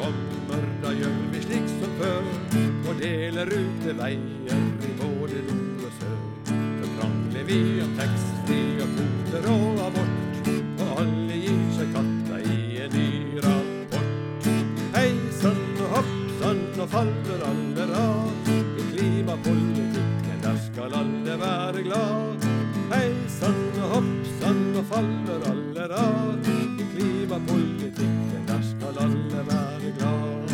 kommer, da gjør vi slik som før, og deler ut til veier i både nord og sør. Så krangler vi om taxfree og kvoter og abort, og alle gir seg katta i en ny rapport. Hei sann og hopp sann, og faller alle rad, i klimapolitikken der skal alle være glad. Hei sann og hopp sann, og faller alle rad, i klimapolitikken der skal alle være glad.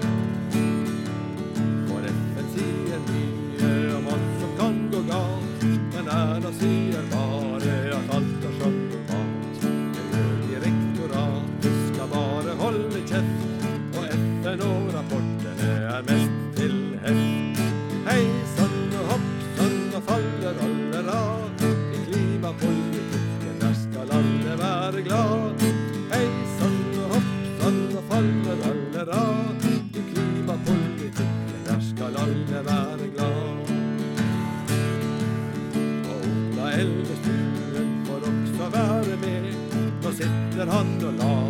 For FN sier mye om alt som kan gå galt, men Erna sier bare at alt er som normalt. Det gjør direktoratet skal bare holde kjeft, og FN og rapportene er mest til heft. Hei sann og hopp sann, og faller alle rad, i klimapolitikken der skal alle være glad. Hei sann og hopp sann, og faller alle rad, i klimapolitikken der skal alle være glad. Og Ola Elvestuen får også være med, nå sitter han og lar